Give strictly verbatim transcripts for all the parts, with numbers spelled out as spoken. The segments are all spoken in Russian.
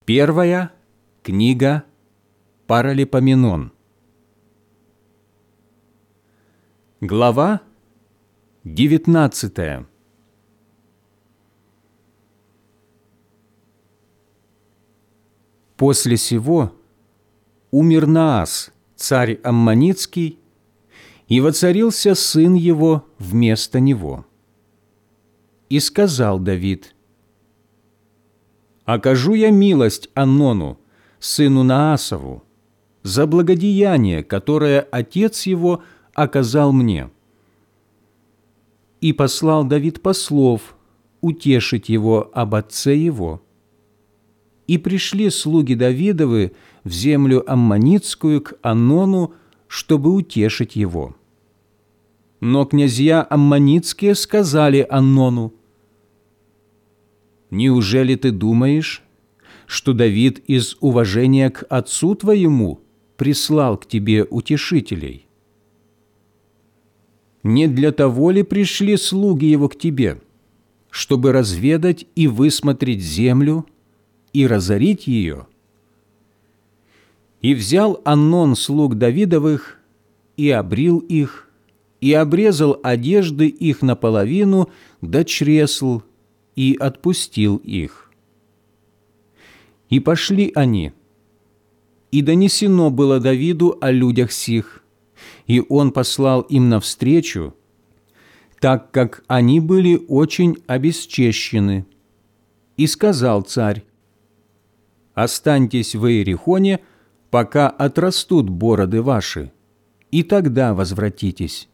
Первая книга Паралипоменон. Глава девятнадцатая. После сего умер Наас, царь Аммонитский, и воцарился сын его вместо него. И сказал Давид: «Окажу я милость Анону, сыну Наасову, за благодеяние, которое отец его оказал мне». И послал Давид послов утешить его об отце его. И пришли слуги Давидовы в землю Аммонитскую к Анону, чтобы утешить его. Но князья Аммонитские сказали Анону: «Неужели ты думаешь, что Давид из уважения к отцу твоему прислал к тебе утешителей? Не для того ли пришли слуги его к тебе, чтобы разведать и высмотреть землю и разорить ее?» И взял Анон слуг Давидовых, и обрил их, и обрезал одежды их наполовину до чресл, и отпустил их. И пошли они, и донесено было Давиду о людях сих, и он послал им навстречу, так как они были очень обесчещены. И сказал царь: «Останьтесь в Иерихоне, пока отрастут бороды ваши, и тогда возвратитесь».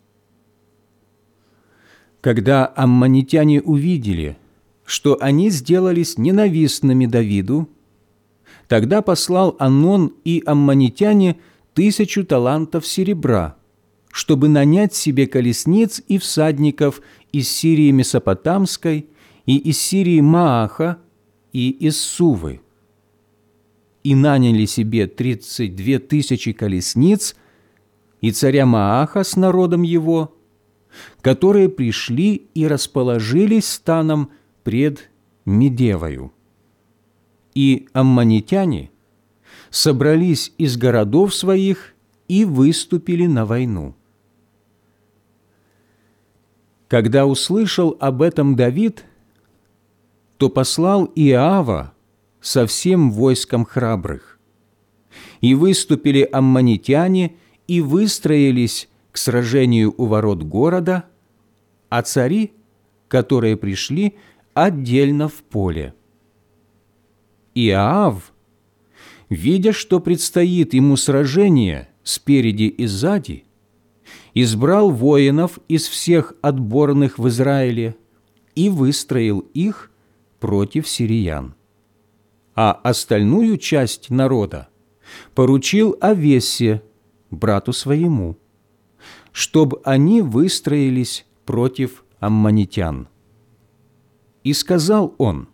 Когда аммонитяне увидели, что они сделались ненавистными Давиду, тогда послал Анон и аммонитяне тысячу талантов серебра, чтобы нанять себе колесниц и всадников из Сирии Месопотамской и из Сирии Мааха и из Сувы. И наняли себе тридцать две тысячи колесниц и царя Мааха с народом его, которые пришли и расположились станом пред Медевою. И аммонитяне собрались из городов своих и выступили на войну. Когда услышал об этом Давид, то послал Иоава со всем войском храбрых. И выступили аммонитяне и выстроились к сражению у ворот города, а цари, которые пришли, отдельно в поле. Иоав, видя, что предстоит ему сражение спереди и сзади, избрал воинов из всех отборных в Израиле и выстроил их против сириян. А остальную часть народа поручил Авессе, брату своему, чтобы они выстроились против аммонитян. И сказал он: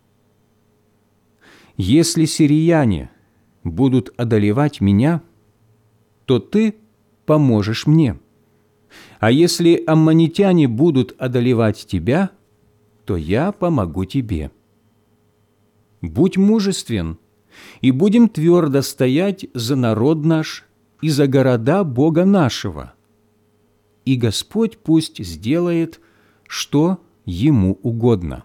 «Если сирияне будут одолевать меня, то ты поможешь мне, а если аммонитяне будут одолевать тебя, то я помогу тебе. Будь мужествен, и будем твердо стоять за народ наш и за города Бога нашего, и Господь пусть сделает, что Ему угодно».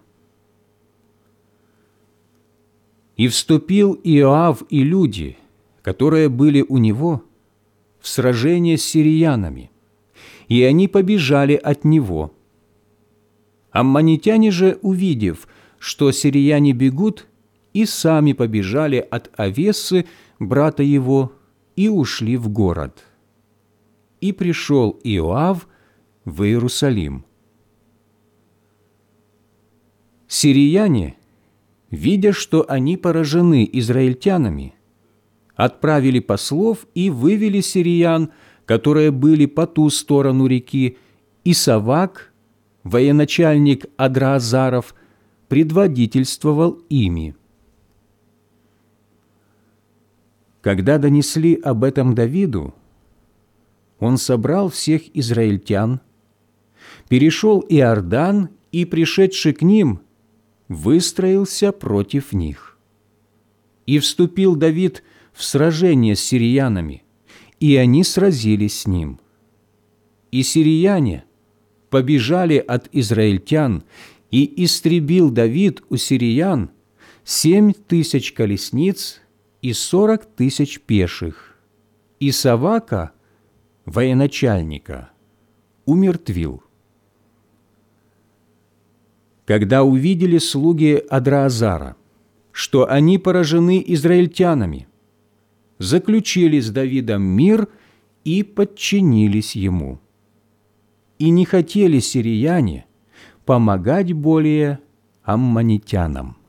И вступил Иоав и люди, которые были у него, в сражение с сириянами, и они побежали от него. Аммонитяне же, увидев, что сирияне бегут, и сами побежали от Авессы, брата его, и ушли в город. И пришел Иоав в Иерусалим. Сирияне, видя, что они поражены израильтянами, отправили послов и вывели сириян, которые были по ту сторону реки, и Савак, военачальник Адраазаров, предводительствовал ими. Когда донесли об этом Давиду, он собрал всех израильтян, перешел Иордан и, пришедший к ним, выстроился против них. И вступил Давид в сражение с сириянами, и они сразились с ним. И сирияне побежали от израильтян, и истребил Давид у сириян семь тысяч колесниц и сорок тысяч пеших, и Савака, военачальника, умертвил. Когда увидели слуги Адраазара, что они поражены израильтянами, заключили с Давидом мир и подчинились ему. И не хотели сирияне помогать более аммонитянам.